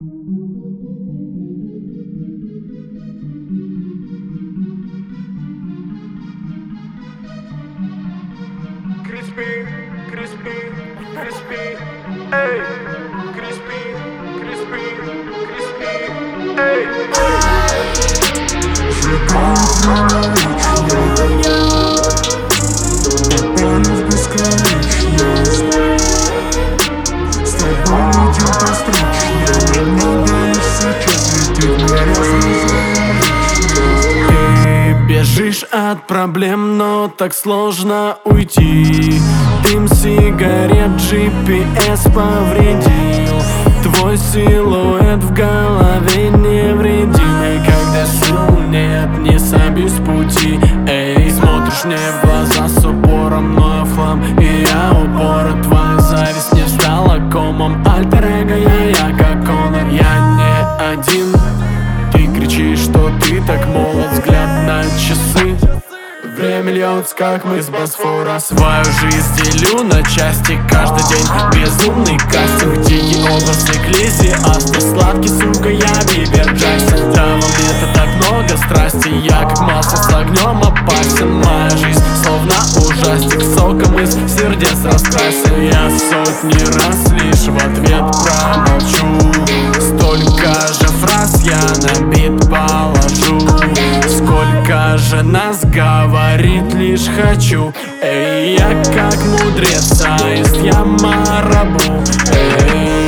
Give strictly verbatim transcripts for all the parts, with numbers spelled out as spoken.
Crispy, crispy, crispy, ey, crispy, crispy, crispy, ey. Бежишь от проблем, но так сложно уйти. Дым сигарет джи пи эс повредил. Твой силуэт в голове невредимый. Когда сил нет, не собьюсь с пути. Эй, смотришь мне в глаза с упором, но я в хлам, и я упора. Твоя зависть не встала комом. Альтер-эго я, я как Конор. Я не один. Ты кричишь, что ты так молод, взгляд на часы. Время льется, как мы с Босфора. Свою жизнь делю на части каждый день. Безумный кастинг, дикий образ экклезиаста. Сладкий, сука, я Бибер Джексон. Да, во мне-то так много страсти. Я как масло с огнем опасен. Моя жизнь словно ужастик, соком из сердец раскрасен. Я сотни раз лишь в ответ промолчу. Столько же фраз я на бит положу. Сколько же нас говорит лишь хочу. Эй, я как мудрец, аист, я марабу. Эй.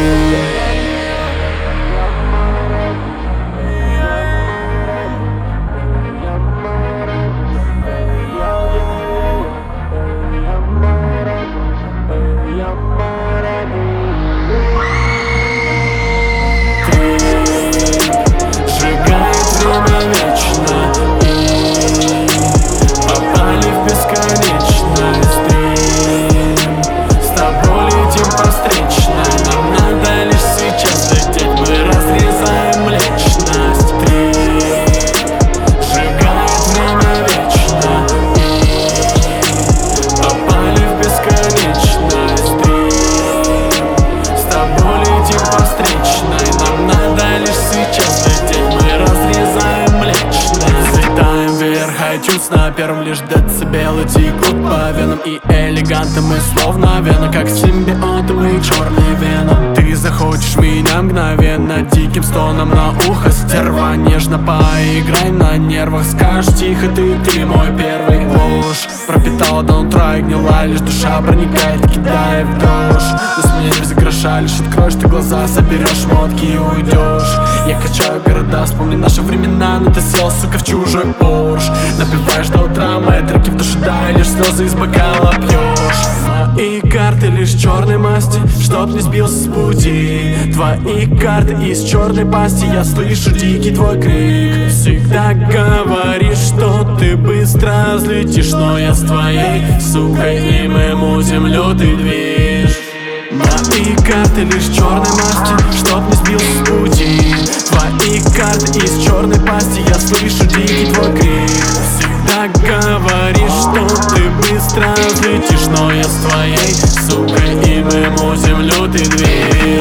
На первом лишь децибелы текут по венам. И элегантны мы словно вена, как симбионты мы черные вены. Ты захочешь меня мгновенно, диким стоном на ухо. Стерва, нежно поиграй на нервах. Скажешь тихо, ты, ты мой первый. Ложь пропитала до утра и гнила. Лишь душа проникает, кидая в дрожь. Но с меня не гроша, лишь откроешь ты глаза, соберешь шмотки и уйдешь. Я качаю города, вспомни наши времена. Но ты сел, сука, в чужой порш. Напиваешь до утра мои треки в душе, да, и лишь слезы из бокала пьешь. Твои карты лишь черной масти, чтоб не сбился с пути. Твои карты из черной пасти, я слышу дикий твой крик. Всегда говоришь, что ты быстро взлетишь, но я с твоей сукой, и мы мутим лютый движ. Мои карты лишь черной масти, чтоб не сбился с пути. Твои карты из черной пасти, я слышу дикий твой крик. Всегда говоришь, что ты быстро взлетишь, но я с твоей сукой, и мы мутим лютый движ.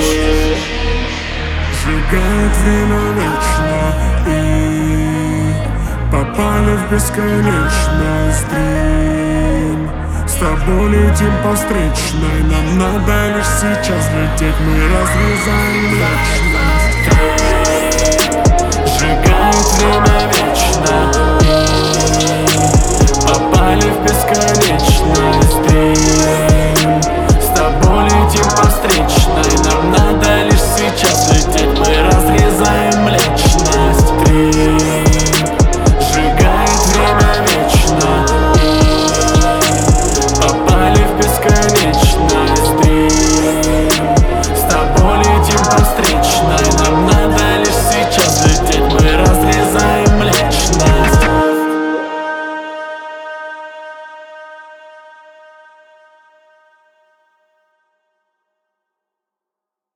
Сжигает время вечно, и попали в бесконечность дрим. С тобой летим по встречной, нам надо лишь сейчас лететь. Мы разрезаем вечно.